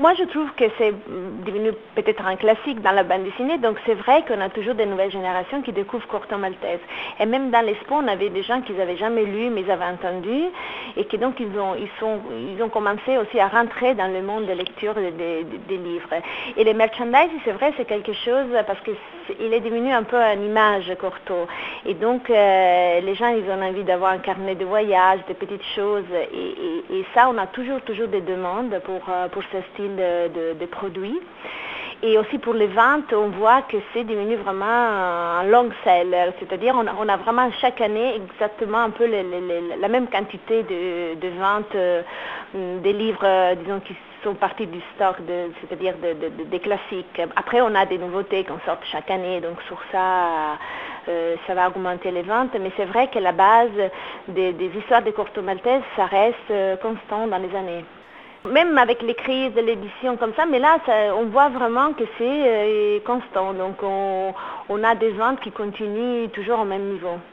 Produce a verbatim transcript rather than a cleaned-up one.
Moi, je trouve que c'est devenu peut-être un classique dans la bande dessinée, donc c'est vrai qu'on a toujours des nouvelles générations qui découvrent Corto Maltese. Et même dans l'expo, on avait des gens qui n'avaient jamais lu, mais ils avaient entendu, et qui donc ils ont, ils sont, ils ont commencé aussi à rentrer dans le monde de lecture des, des, des livres. Et les merchandise, c'est vrai, c'est quelque chose, parce qu'il est devenu un peu une image, Corto. Et donc, euh, les gens, ils ont envie d'avoir un carnet de voyage, des petites choses, et, et, et ça, on a toujours, toujours des demandes pour, pour ce style de, de, de produits. Et aussi pour les ventes, on voit que c'est devenu vraiment un long seller, c'est-à-dire on, on a vraiment chaque année exactement un peu les, les, la même quantité de, de ventes euh, des livres, euh, disons, qui sont partis du stock, de, c'est-à-dire de, de, de, des classiques. Après, on a des nouveautés qu'on sort chaque année, donc sur ça, euh, ça va augmenter les ventes, mais c'est vrai que la base des, des histoires de Corto Maltese, ça reste euh, constant dans les années. Même avec les crises de l'édition comme ça, mais là, ça, on voit vraiment que c'est euh, constant. Donc, on, on a des ventes qui continuent toujours au même niveau.